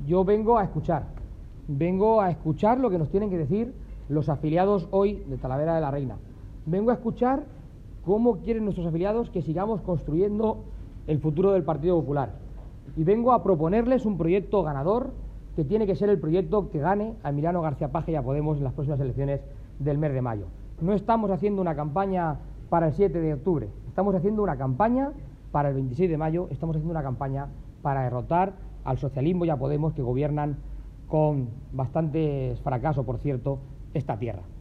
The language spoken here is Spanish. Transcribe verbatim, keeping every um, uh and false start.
yo vengo a escuchar, vengo a escuchar lo que nos tienen que decir los afiliados hoy de Talavera de la Reina. Vengo a escuchar cómo quieren nuestros afiliados que sigamos construyendo el futuro del Partido Popular. Y vengo a proponerles un proyecto ganador que tiene que ser el proyecto que gane a Emiliano García Paje y a Podemos en las próximas elecciones del mes de mayo. No estamos haciendo una campaña para el siete de octubre, estamos haciendo una campaña para el veintiséis de mayo, estamos haciendo una campaña para derrotar al socialismo y a Podemos, que gobiernan con bastantes fracasos, por cierto, esta tierra.